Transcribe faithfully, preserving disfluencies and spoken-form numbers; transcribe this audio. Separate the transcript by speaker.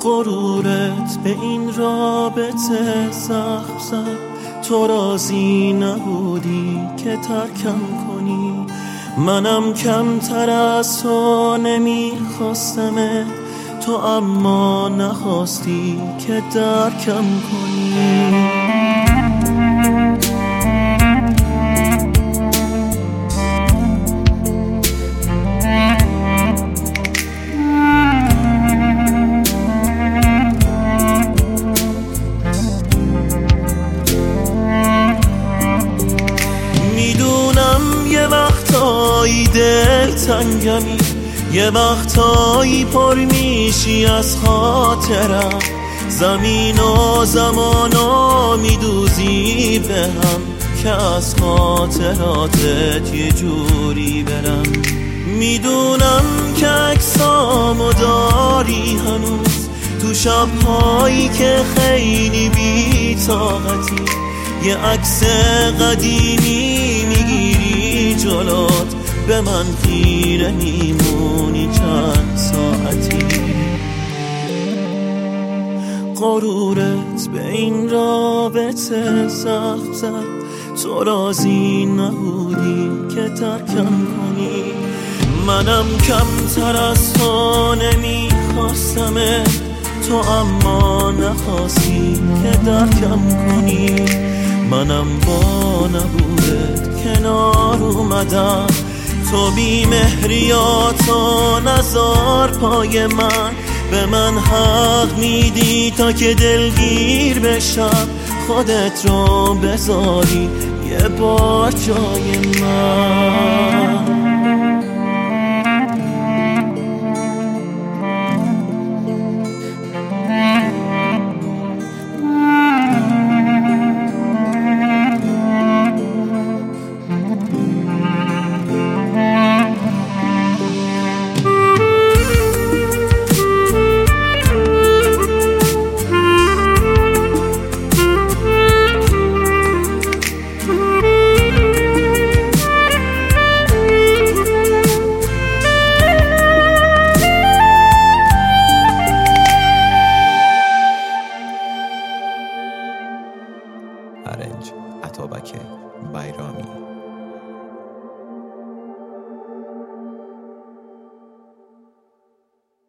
Speaker 1: غرورت به این رابطه زخم زد، تو راضی نبودی که ترکم کنی، منم کمتر از تو نمیخواستمه، تو اما نخواستی که درکم کنی. یه وقتایی دل تنگمی، یه وقتایی پر میشی از خاطرم، زمین و زمانا میدوزی به هم که از خاطراتت یه جوری برم. میدونم که عکسامو داری هنوز تو شبهایی که خیلی بی طاقتی، یه عکس قدیمی میگیری جلوت، به من خیره میمونی چند ساعتی. غرورت به این رابطه زخم زد، تو راضی نبودی که ترکم کنی، منم کمتر از تو نمیخواستمه، تو اما نخواستی که درکم کنی، منم با نبودت کنار اومدم، تو بی مهریاتو نزار پای من، به من حق میدی تا که دلگیر بشم، خودت رو بذاری یه بار جای من.